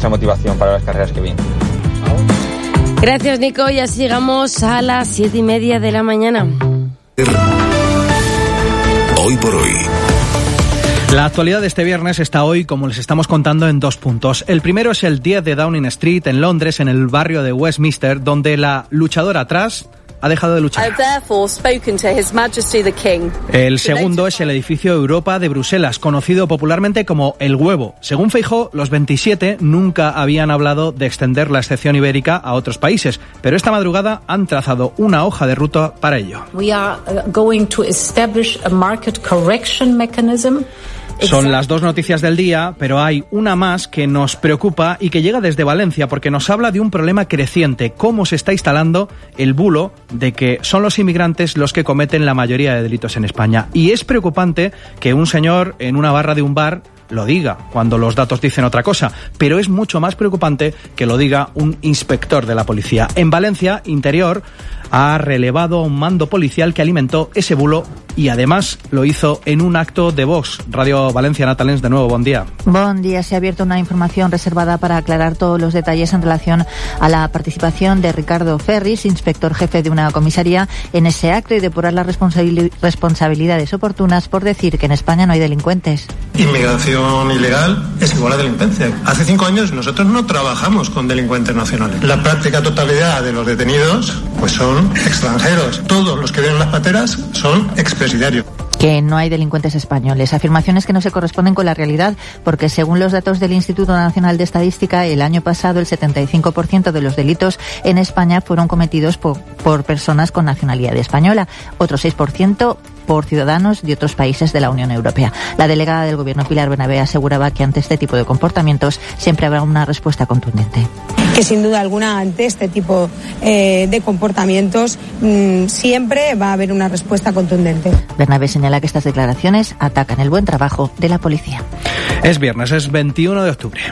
mucha motivación para las carreras que vienen. Gracias, Nico. Y así llegamos a las 7:30 de la mañana. Hoy por hoy. La actualidad de este viernes está hoy, como les estamos contando, en 2 puntos. El primero es el 10 de Downing Street, en Londres, en el barrio de Westminster, donde la luchadora trans ha dejado de luchar. El segundo es el edificio Europa de Bruselas, conocido popularmente como El Huevo. Según Feijóo, los 27 nunca habían hablado de extender la excepción ibérica a otros países, pero esta madrugada han trazado una hoja de ruta para ello. We are going to establish a market correction mechanism. Son las 2 noticias del día, pero hay una más que nos preocupa y que llega desde Valencia porque nos habla de un problema creciente, cómo se está instalando el bulo de que son los inmigrantes los que cometen la mayoría de delitos en España. Y es preocupante que un señor en una barra de un bar lo diga cuando los datos dicen otra cosa, pero es mucho más preocupante que lo diga un inspector de la policía. En Valencia, Interior ha relevado a un mando policial que alimentó ese bulo y además lo hizo en un acto de Vox. Radio Valencia, Natalens, de nuevo, buen día. Buen día. Se ha abierto una información reservada para aclarar todos los detalles en relación a la participación de Ricardo Ferris, inspector jefe de una comisaría, en ese acto y depurar las responsabilidades oportunas por decir que en España no hay delincuentes. Inmigración ilegal es igual a delincuencia. Hace 5 años nosotros no trabajamos con delincuentes nacionales. La práctica totalidad de los detenidos pues son extranjeros. Todos los que vienen las pateras son expresidiarios. Que no hay delincuentes españoles. Afirmaciones que no se corresponden con la realidad, porque según los datos del Instituto Nacional de Estadística, el año pasado el 75% de los delitos en España fueron cometidos por personas con nacionalidad española, otro 6% por ciudadanos de otros países de la Unión Europea. La delegada del Gobierno, Pilar Bernabé, aseguraba que ante este tipo de comportamientos siempre habrá una respuesta contundente. Que sin duda alguna ante este tipo de comportamientos siempre va a haber una respuesta contundente. Bernabé señala que estas declaraciones atacan el buen trabajo de la policía. Es viernes, es 21 de octubre.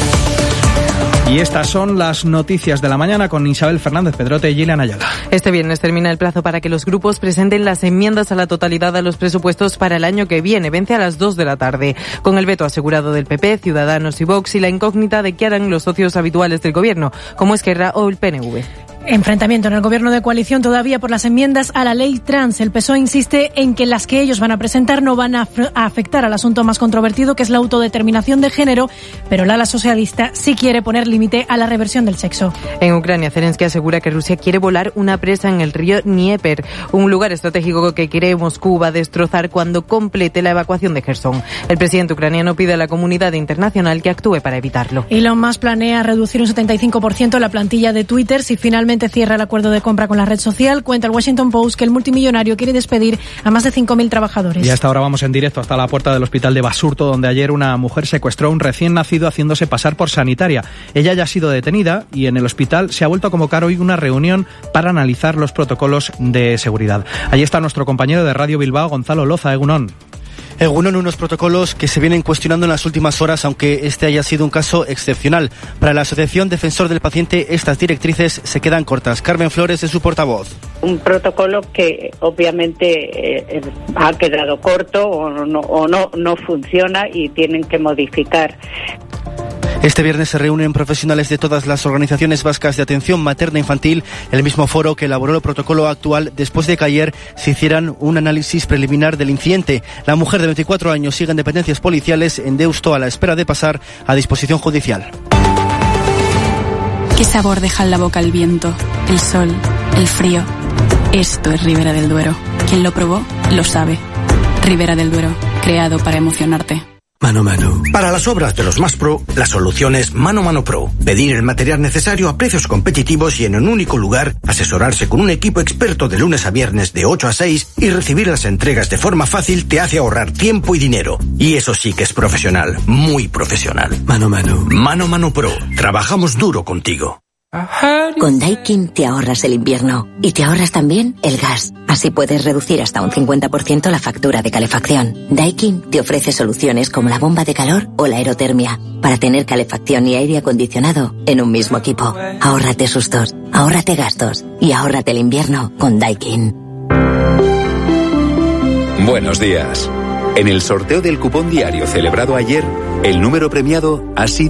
Y estas son las noticias de la mañana con Isabel Fernández Pedrote y Gillian Ayala. Este viernes termina el plazo para que los grupos presenten las enmiendas a la totalidad a los presupuestos para el año que viene. Vence a las 2 de la tarde. Con el veto asegurado del PP, Ciudadanos y Vox y la incógnita de qué harán los socios habituales del gobierno, como Esquerra o el PNV. Enfrentamiento en el gobierno de coalición todavía por las enmiendas a la ley trans. El PSOE insiste en que las que ellos van a presentar no van a afectar al asunto más controvertido, que es la autodeterminación de género, pero el ala socialista sí quiere poner límite a la reversión del sexo. En Ucrania, Zelensky asegura que Rusia quiere volar una presa en el río Dnieper, un lugar estratégico que quiere Moscú va a destrozar cuando complete la evacuación de Jersón. El presidente ucraniano pide a la comunidad internacional que actúe para evitarlo. Elon Musk planea reducir un 75% la plantilla de Twitter si finalmente cierra el acuerdo de compra con la red social. Cuenta el Washington Post que el multimillonario quiere despedir a más de 5.000 trabajadores. Y hasta ahora vamos en directo hasta la puerta del hospital de Basurto, donde ayer una mujer secuestró a un recién nacido haciéndose pasar por sanitaria. Ella ya ha sido detenida y en el hospital se ha vuelto a convocar hoy una reunión para analizar los protocolos de seguridad. Allí está nuestro compañero de Radio Bilbao, Gonzalo Loza. Egunon. Egunon, unos protocolos que se vienen cuestionando en las últimas horas, aunque este haya sido un caso excepcional. Para la Asociación Defensor del Paciente, estas directrices se quedan cortas. Carmen Flores es su portavoz. Un protocolo que obviamente ha quedado corto o no funciona y tienen que modificar. Este viernes se reúnen profesionales de todas las organizaciones vascas de atención materna-infantil, el mismo foro que elaboró el protocolo actual después de que ayer se hicieran un análisis preliminar del incidente. La mujer de 24 años sigue en dependencias policiales en Deusto a la espera de pasar a disposición judicial. ¿Qué sabor deja en la boca el viento, el sol, el frío? Esto es Ribera del Duero. Quien lo probó, lo sabe. Ribera del Duero, creado para emocionarte. Mano Mano. Para las obras de los más pro, la solución es Mano Mano Pro. Pedir el material necesario a precios competitivos y en un único lugar, asesorarse con un equipo experto de lunes a viernes de 8 a 6 y recibir las entregas de forma fácil te hace ahorrar tiempo y dinero. Y eso sí que es profesional, muy profesional. Mano Mano. Mano Mano Pro. Trabajamos duro contigo. Con Daikin te ahorras el invierno y te ahorras también el gas. Así puedes reducir hasta un 50% la factura de calefacción. Daikin te ofrece soluciones como la bomba de calor o la aerotermia para tener calefacción y aire acondicionado en un mismo equipo. Ahórrate sustos, ahórrate gastos y ahórrate el invierno con Daikin. Buenos días. En el sorteo del cupón diario celebrado ayer, el número premiado ha sido